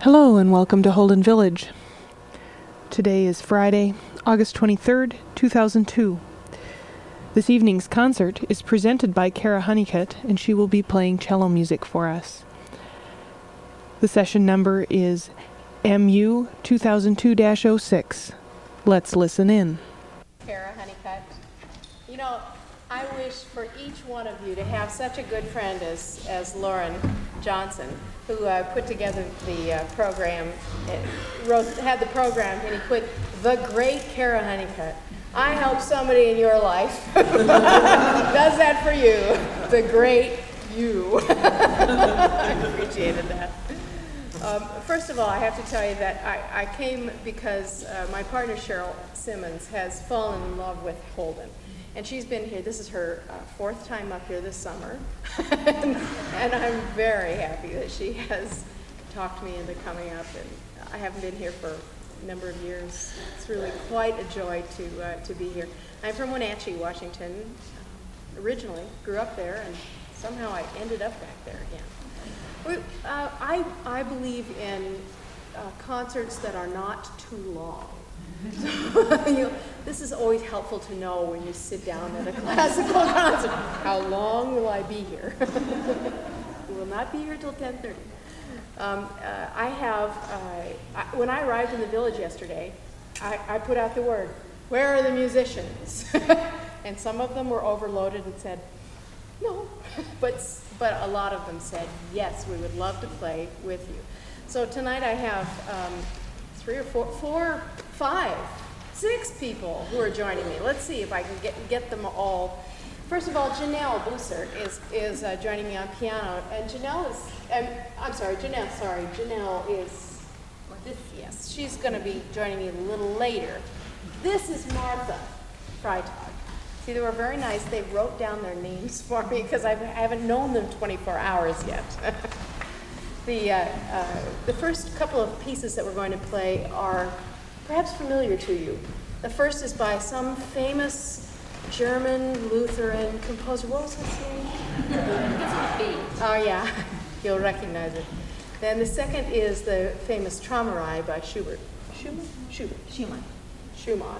Hello and welcome to Holden Village. Today is Friday, August 23rd, 2002. This evening's concert is presented by Kara Honeycutt, and she will be playing cello music for us. The session number is MU 2002-06. Let's listen in. Kara Honeycutt. You know, I wish for each one of you to have such a good friend as Lauren Johnson, who put together the program, had the program, and he put the great Kara Honeycutt. I hope somebody in your life does that for you, the great you. I appreciated that. First of all, I have to tell you that I came because my partner Cheryl Simmons has fallen in love with Holden. And she's been here, this is her fourth time up here this summer. and I'm very happy that she has talked me into coming up. And I haven't been here for a number of years. It's really quite a joy to be here. I'm from Wenatchee, Washington, originally. Grew up there, and somehow I ended up back there again. I believe in concerts that are not too long. This is always helpful to know when you sit down at a classical concert. How long will I be here? We will not be here till 10:30. When I arrived in the village yesterday, I put out the word, "Where are the musicians?" And some of them were overloaded and said, "No," but a lot of them said, "Yes, we would love to play with you." So tonight I have 3 or 4, 5, 6 people who are joining me. Let's see if I can get them all. First of all, Janelle Bussert is joining me on piano, and Janelle is, yes, she's going to be joining me a little later. This is Martha Freitag. See, they were very nice. They wrote down their names for me because I haven't known them 24 hours yet. The first couple of pieces that we're going to play are perhaps familiar to you. The first is by some famous German Lutheran composer. What was his name? Oh yeah, you'll recognize it. Then the second is the famous Traumerei by Schubert. Schumann.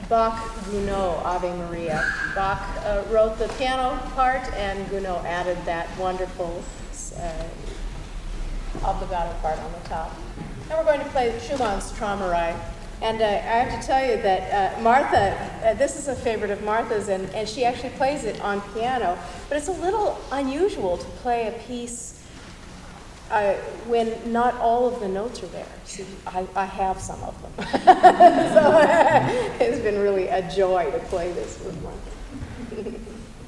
Bach Gounod Ave Maria. Bach wrote the piano part, and Gounod added that wonderful obbligato part on the top. And we're going to play Schumann's Traumerei. And I have to tell you that Martha, this is a favorite of Martha's, and she actually plays it on piano. But it's a little unusual to play a piece when not all of the notes are there. See, I have some of them. So it's been really a joy to play this with Martha.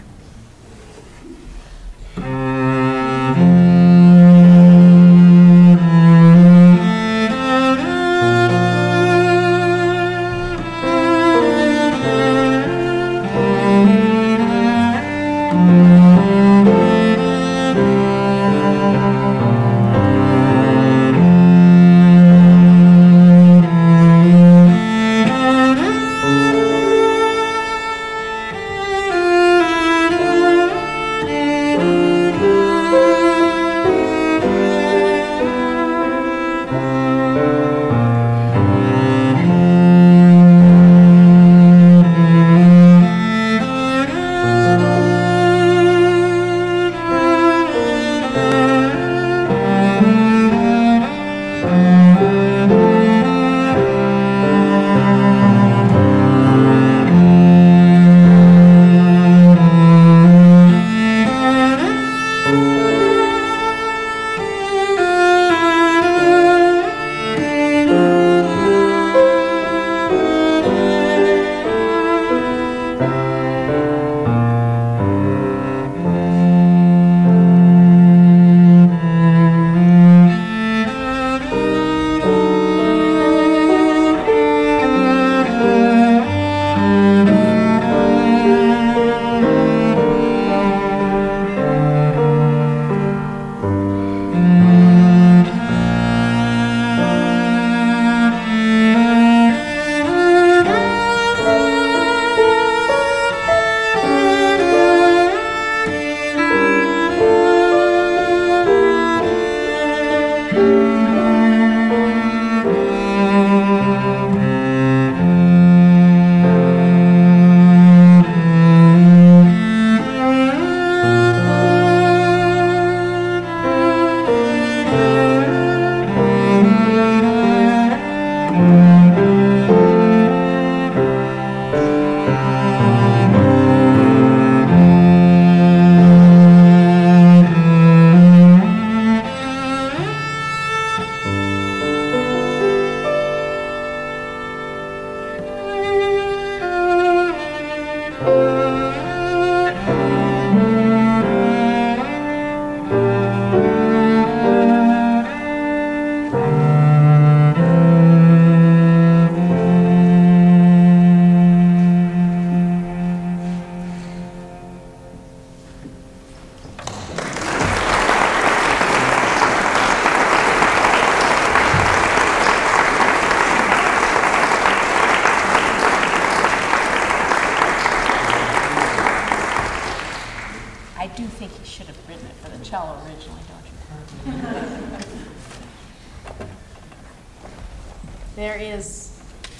There is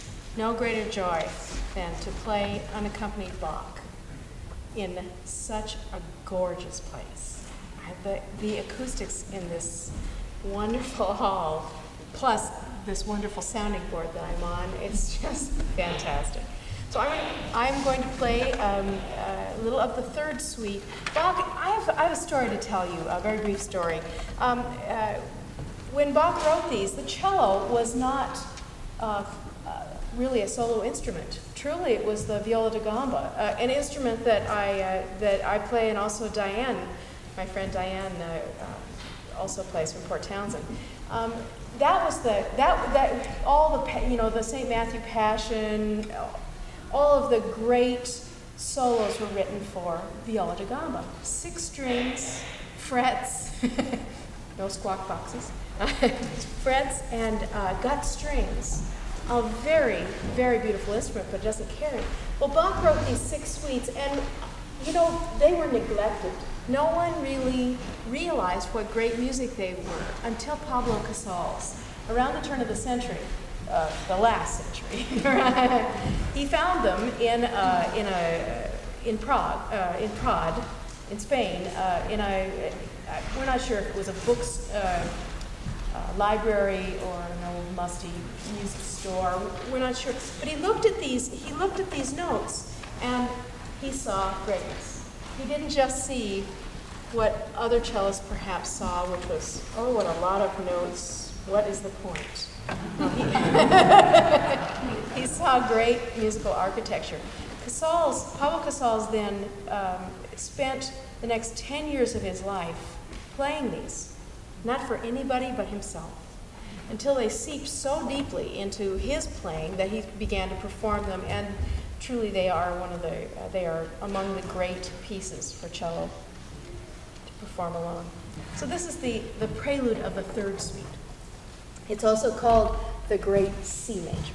no greater joy than to play unaccompanied Bach in such a gorgeous place. The acoustics in this wonderful hall, plus this wonderful sounding board that I'm on, it's just fantastic. So I'm going to play a little of the third suite. Bach, I have a story to tell you, a very brief story. When Bach wrote these, the cello was not really a solo instrument. Truly, it was the viola da gamba, an instrument that I play, and also Diane, my friend Diane, also plays from Port Townsend. That was all the St. Matthew Passion, all of the great solos were written for viola da gamba. 6 strings, frets, no squawk boxes, frets and gut strings. A very, very beautiful instrument, but it doesn't carry. Well, Bach wrote these 6 suites, and they were neglected. No one really realized what great music they were until Pablo Casals, around the turn of the century. the last century. He found them in Prague, in Spain. We're not sure if it was a books library or an old musty music store. We're not sure. But he looked at these notes, and he saw greatness. He didn't just see what other cellists perhaps saw, which was, oh, what a lot of notes. What is the point? He saw great musical architecture. Pablo Casals then spent the next 10 years of his life playing these, not for anybody but himself, until they seeped so deeply into his playing that he began to perform them, and truly they are among the great pieces for cello to perform alone. So this is the prelude of the third suite. It's also called the Great C Major.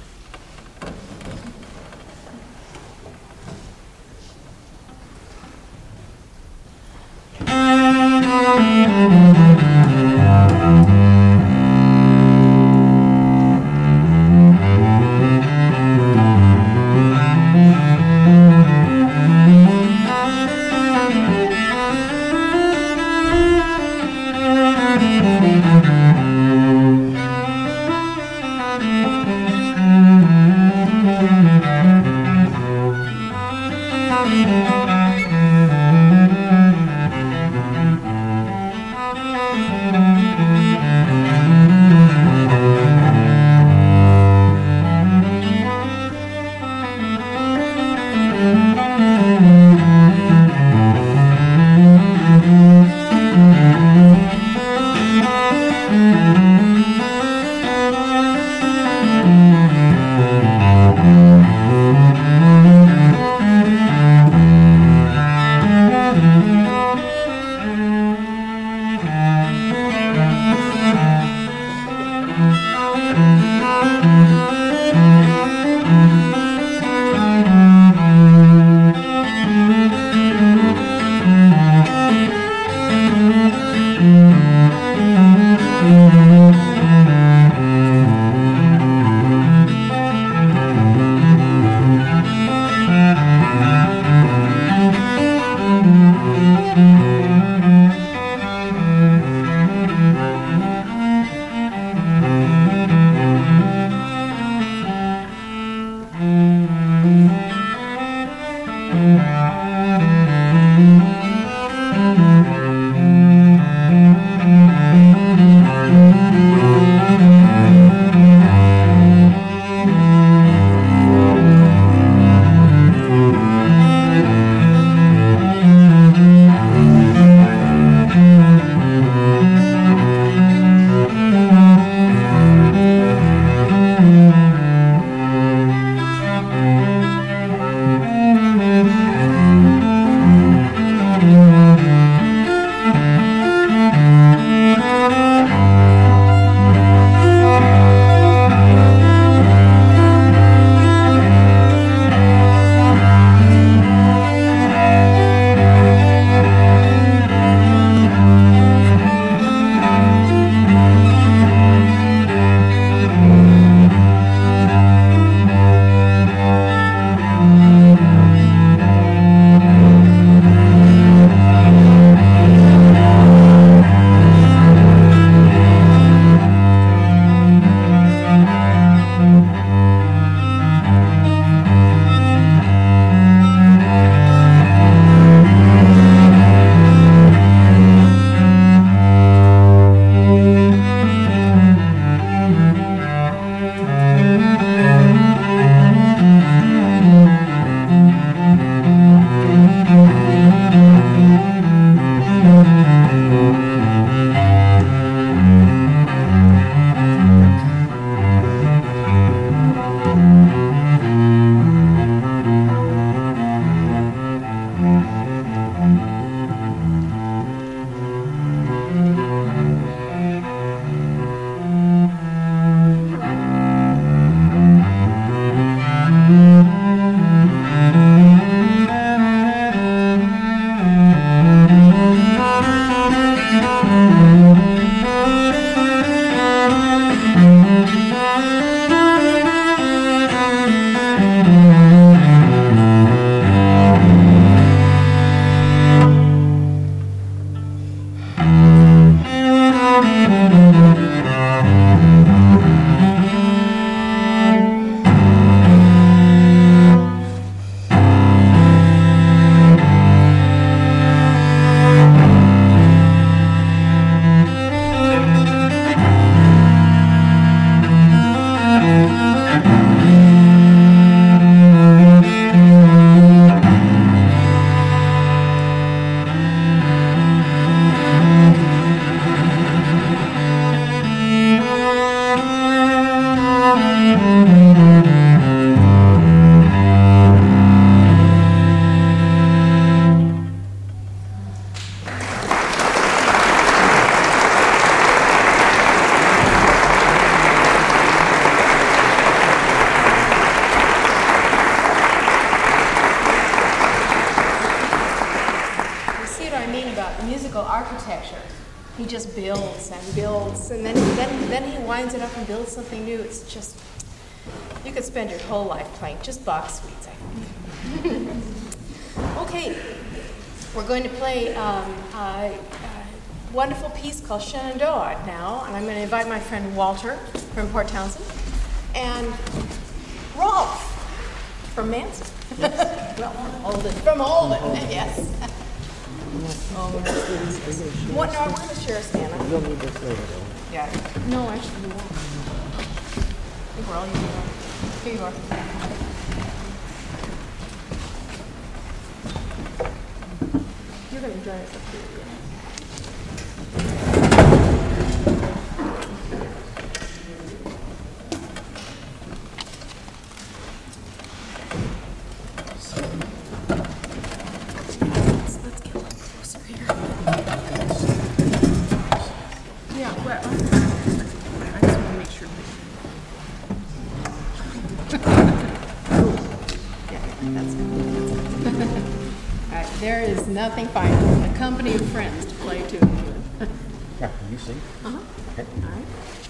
musical architecture. He just builds and builds, and then he winds it up and builds something new. It's just, you could spend your whole life playing just Bach suites, I think. Okay, we're going to play a wonderful piece called Shenandoah now, and I'm going to invite my friend Walter from Port Townsend and Rolf from Manson. From Olden, yes. What? No, we're going to share a stand. You'll need this later, though. Yeah. No, actually, we won't. I think we're all using it. Here you are. You're going to join us up here. Let's get a little closer here. Yeah, well, I just want to make sure. Yeah, that's good. All right, there is nothing finer than a company of friends to play to. Yeah, can you sing? Uh-huh. Okay. All right.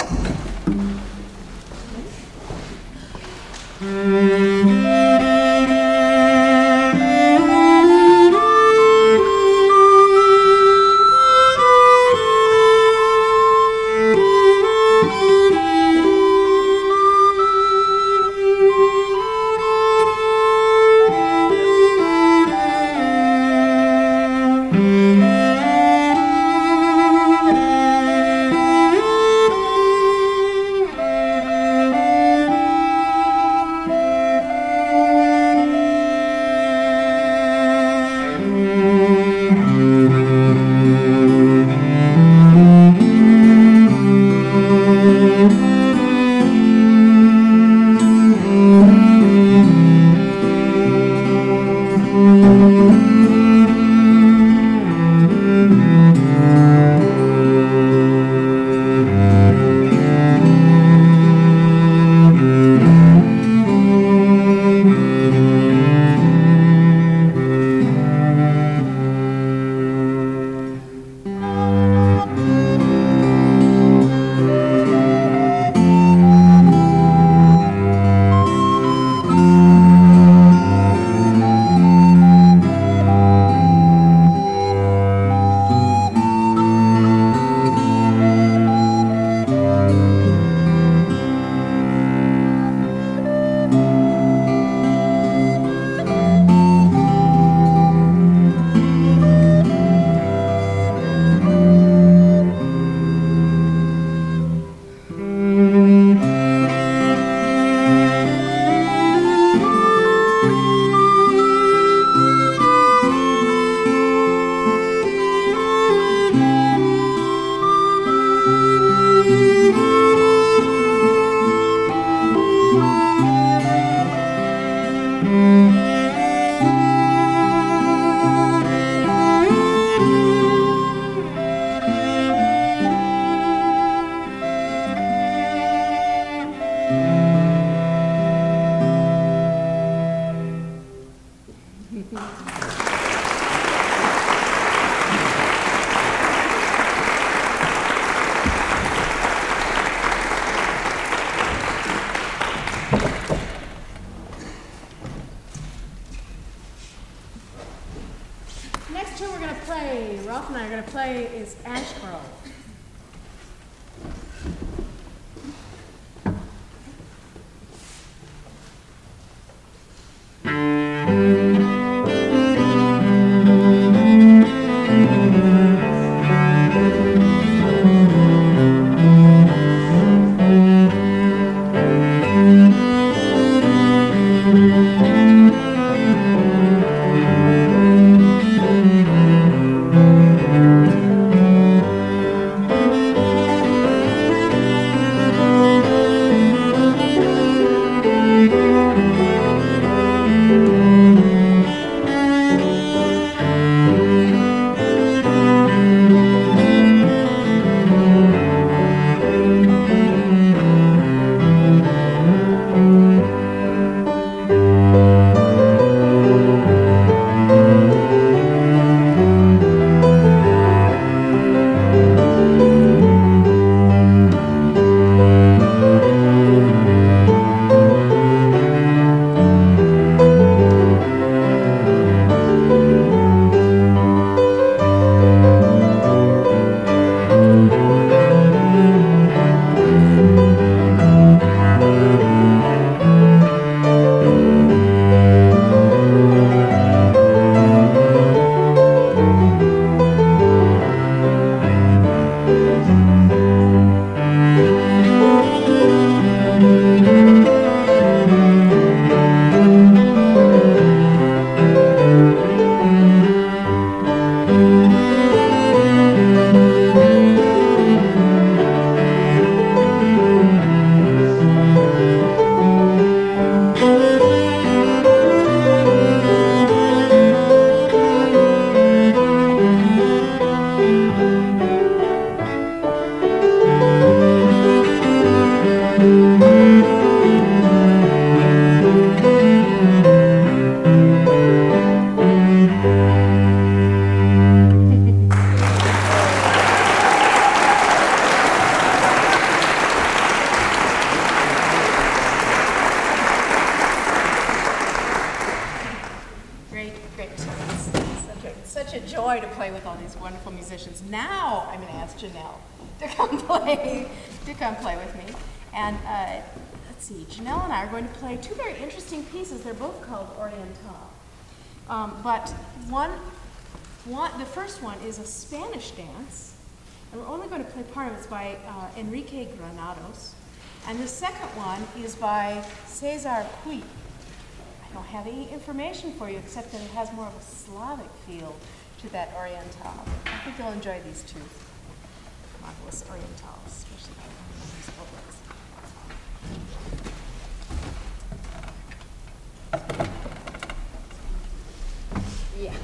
Next tune we're going to play, Ralph and I are going to play, is Ash Grove. Such a joy to play with all these wonderful musicians. Now I'm going to ask Janelle to come play with me. And let's see, Janelle and I are going to play two very interesting pieces. They're both called Oriental. But the first one is a Spanish dance, and we're only going to play part of it. It's by Enrique Granados. And the second one is by Cesar Puig. I don't have any information for you except that it has more of a Slavic feel to that Oriental. I think you'll enjoy these two marvelous Orientals, especially these oboes. Yeah.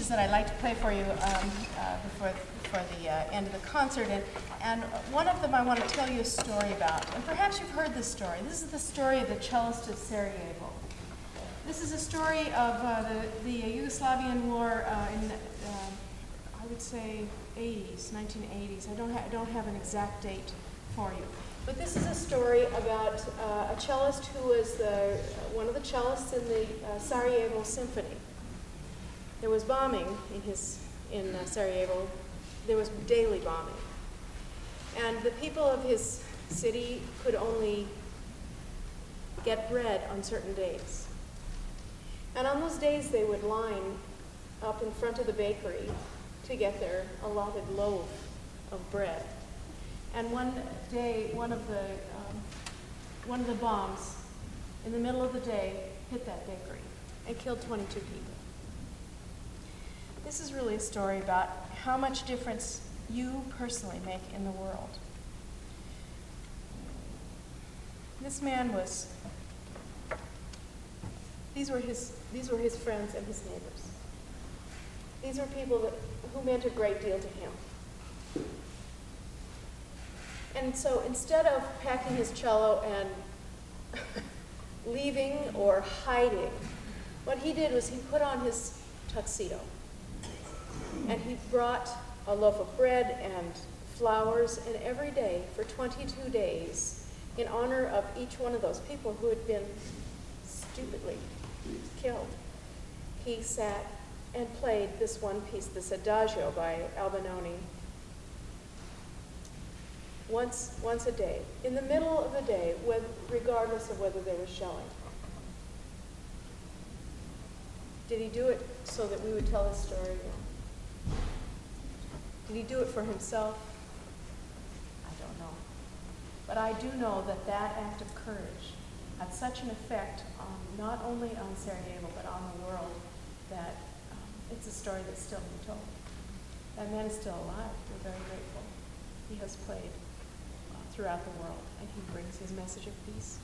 pieces that I'd like to play for you before the end of the concert, and one of them I want to tell you a story about. And perhaps you've heard this story. This is the story of the cellist of Sarajevo. This is a story of the Yugoslavian war in, I would say, 1980s. I don't have an exact date for you. But this is a story about a cellist who was one of the cellists in the Sarajevo Symphony. There was bombing in Sarajevo. There was daily bombing. And the people of his city could only get bread on certain days. And on those days, they would line up in front of the bakery to get their allotted loaf of bread. And one day, one of the bombs in the middle of the day hit that bakery and killed 22 people. This is really a story about how much difference you personally make in the world. This man these were his friends and his neighbors. These were people who meant a great deal to him. And so instead of packing his cello and leaving or hiding, what he did was he put on his tuxedo and he brought a loaf of bread and flowers, and every day for 22 days, in honor of each one of those people who had been stupidly killed, he sat and played this one piece, this Adagio by Albinoni, once a day, in the middle of the day, regardless of whether there was shelling. Did he do it so that we would tell his story? No. Did he do it for himself? I don't know. But I do know that that act of courage had such an effect not only on Sarajevo, but on the world, that it's a story that's still being told. That man is still alive. We're very grateful. He has played throughout the world, and he brings his message of peace.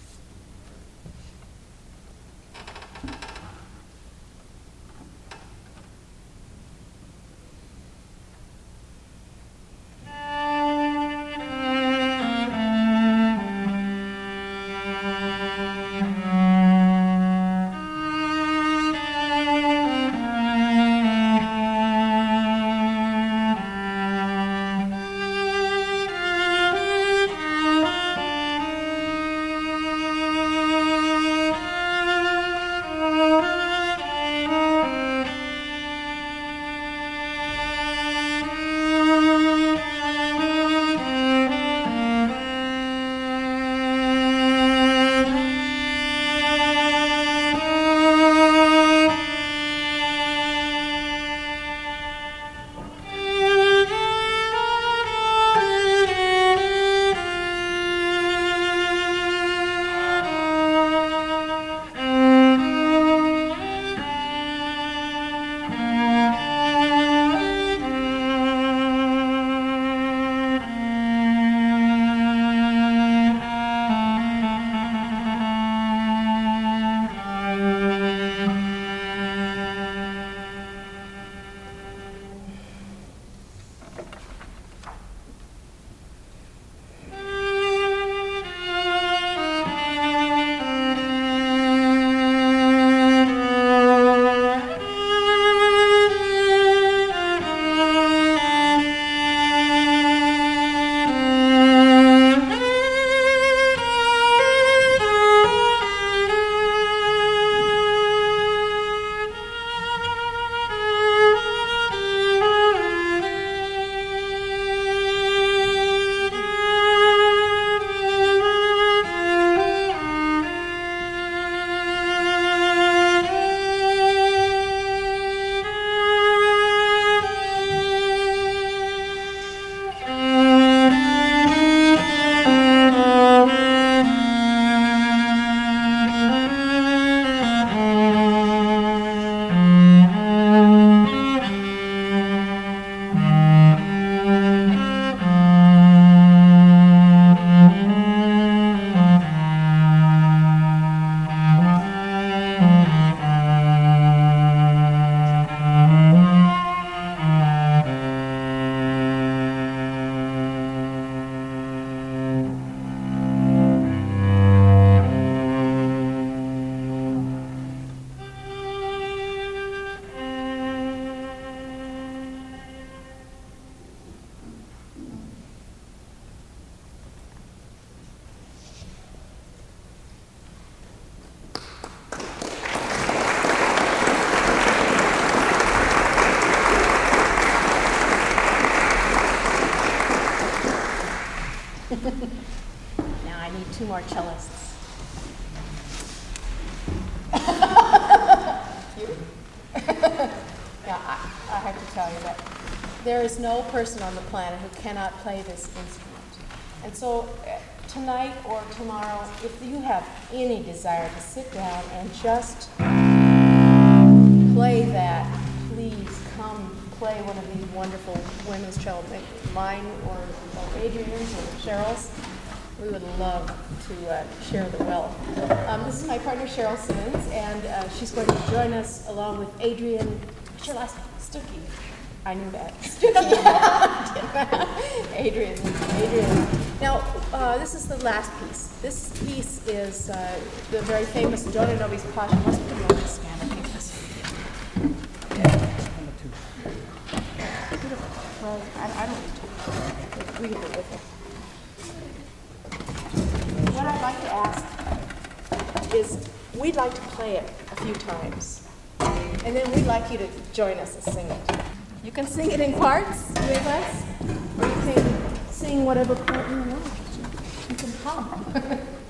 Now I need 2 more cellists. You? Yeah, I have to tell you that there is no person on the planet who cannot play this instrument. And so tonight or tomorrow, if you have any desire to sit down and just play that, please come play one of these wonderful women's cello, mine or Adrian's or Cheryl's. We would love to share the wealth. This is my partner Cheryl Simmons, and she's going to join us along with Adrian. What's your last name? Stuckey. I knew that. Adrian. Now, this is the last piece. This piece is the very famous Dona Nobis Passion. Let's put it on this stand. I think this. Beautiful. Well, I don't need to read it with it. What I'd like to ask is, we'd like to play it a few times, and then we'd like you to join us and sing it. You can sing it in parts with us, or you can sing whatever part you want. You can hum.